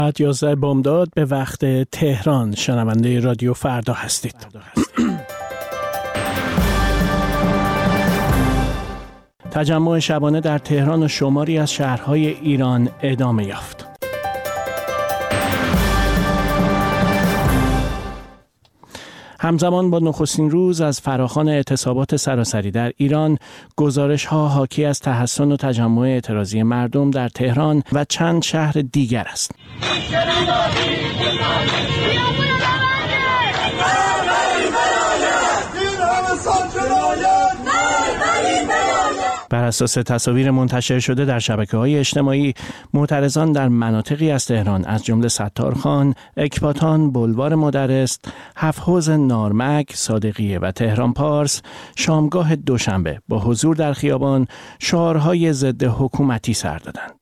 ساعت 11 بامداد به وقت تهران. شنونده رادیو فردا هستید. تجمع شبانه در تهران و شماری از شهرهای ایران ادامه یافت. همزمان با نخستین روز از فراخوان اعتصابات سراسری در ایران، گزارش‌ها حاکی از تحسن و تجمع اعتراضی مردم در تهران و چند شهر دیگر است. بر اساس تصاویر منتشر شده در شبکه‌های اجتماعی، معترضان در مناطقی از تهران از جمله ستارخان، اکباتان، بلوار مدرس، هفت حوض نارمک، صادقیه و تهران پارس شامگاه دوشنبه با حضور در خیابان شعارهای ضد حکومتی سر دادند.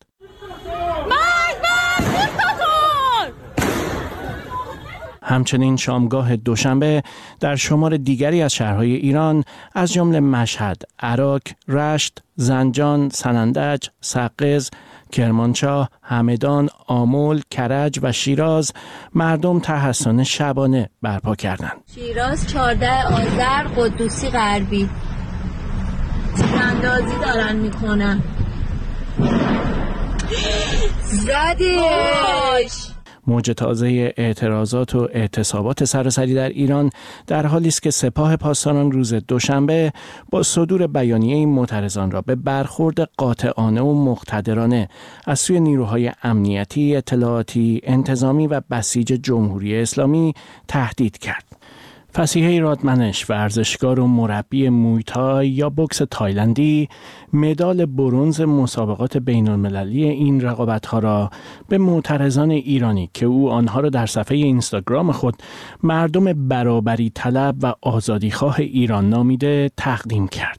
همچنین شامگاه دوشنبه در شمار دیگری از شهرهای ایران از جمله مشهد، عراق، رشت، زنجان، سنندج، سقز، کرمانشاه، همدان، آمل، کرج و شیراز مردم تحسن شبانه برپا کردند. شیراز 14 آذر قدوسی غربی تیراندازی دارن میکنن. زدیش. موج تازه اعتراضات و اعتصابات سراسری در ایران در حالی است که سپاه پاسداران روز دوشنبه با صدور بیانیه معترضان را به برخورد قاطعانه و مقتدرانه از سوی نیروهای امنیتی، اطلاعاتی، انتظامی و بسیج جمهوری اسلامی تهدید کرد. فسیحه رادمنش، ورزشکار و مربی مویتای یا بوکس تایلندی، مدال برنز مسابقات بین‌المللی این رقابت‌ها را به معترضان ایرانی که او آنها را در صفحه اینستاگرام خود مردم برابری طلب و آزادیخواه ایران نامیده تقدیم کرد.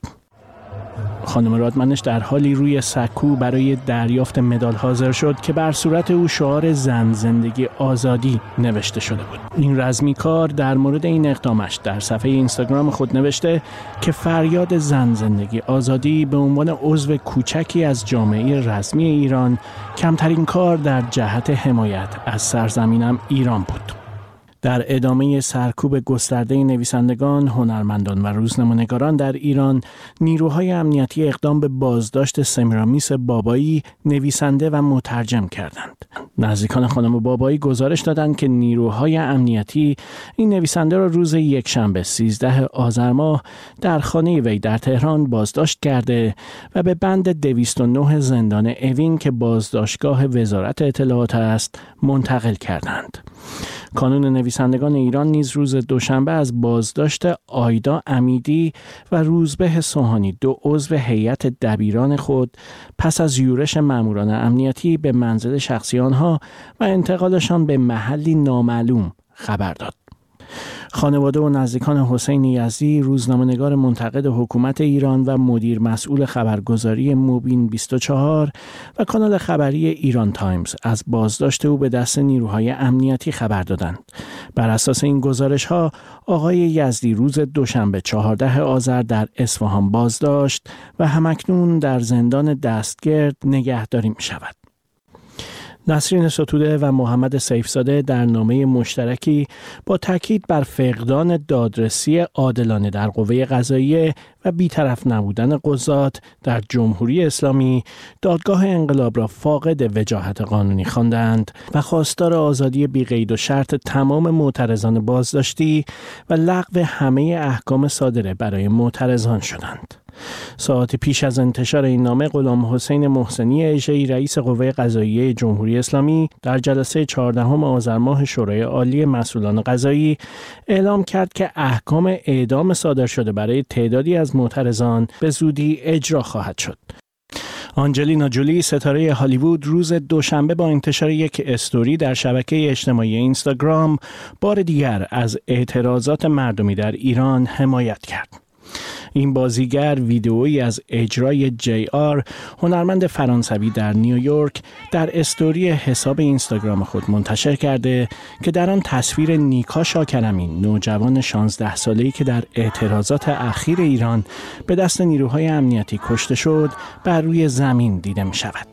خانم رادمنش در حالی روی سکو برای دریافت مدال حاضر شد که بر صورت او شعار زن زندگی آزادی نوشته شده بود. این رزمی کار در مورد این اقدامش در صفحه اینستاگرام خود نوشته که فریاد زن زندگی آزادی به عنوان عضو کوچکی از جامعه رسمی ایران کمترین کار در جهت حمایت از سرزمینم ایران بود. در ادامه سرکوب گسترده نویسندگان، هنرمندان و روزنامه‌نگاران در ایران، نیروهای امنیتی اقدام به بازداشت سمیرامیس بابایی، نویسنده و مترجم کردند. نزدیکان خانم بابایی گزارش دادند که نیروهای امنیتی این نویسنده را روز یکشنبه 13 آذر ماه در خانه وی در تهران بازداشت کرده و به بند 209 زندان اوین که بازداشتگاه وزارت اطلاعات است منتقل کردند. کانون نویسندگان ایران نیز روز دوشنبه از بازداشت آیدا امیدی و روزبه سوهانی، دو عضو هیئت دبیران خود، پس از یورش ماموران امنیتی به منزل شخصی آنها و انتقالشان به محلی نامعلوم خبر داد. خانواده و نزدیکان حسین یزدی، روزنامه‌نگار منتقد حکومت ایران و مدیر مسئول خبرگزاری موبین 24 و کانال خبری ایران تایمز از بازداشت او به دست نیروهای امنیتی خبر دادند. بر اساس این گزارش‌ها، آقای یزدی روز دوشنبه 14 آذر در اصفهان بازداشت و همکنون در زندان دستگرد نگهداری می‌شود. نسرین ستوده و محمد سیفزاده در نامه مشترکی با تاکید بر فقدان دادرسی عادلانه در قوه قضاییه و بی‌طرف نبودن قضات در جمهوری اسلامی، دادگاه انقلاب را فاقد وجاهت قانونی خواندند و خواستار آزادی بی‌قید و شرط تمام معترضان بازداشتی و لغو همه احکام صادره برای معترضان شدند. ساعتی پیش از انتشار این نامه، غلام حسین محسنی اژه‌ای رئیس قوه قضاییه جمهوری اسلامی در جلسه 14 آذر ماه شورای عالی مسئولان قضایی اعلام کرد که احکام اعدام صادر شده برای تعدادی از معترضان به زودی اجرا خواهد شد. آنجلینا جولی، ستاره هالیوود، روز دوشنبه با انتشار یک استوری در شبکه اجتماعی اینستاگرام بار دیگر از اعتراضات مردمی در ایران حمایت کرد. این بازیگر ویدئویی از اجرای JR، هنرمند فرانسوی در نیویورک، در استوری حساب اینستاگرام خود منتشر کرده که در آن تصویر نیکا شاکرمی، نوجوان 16 ساله‌ای که در اعتراضات اخیر ایران به دست نیروهای امنیتی کشته شد، بر روی زمین دیده می شود.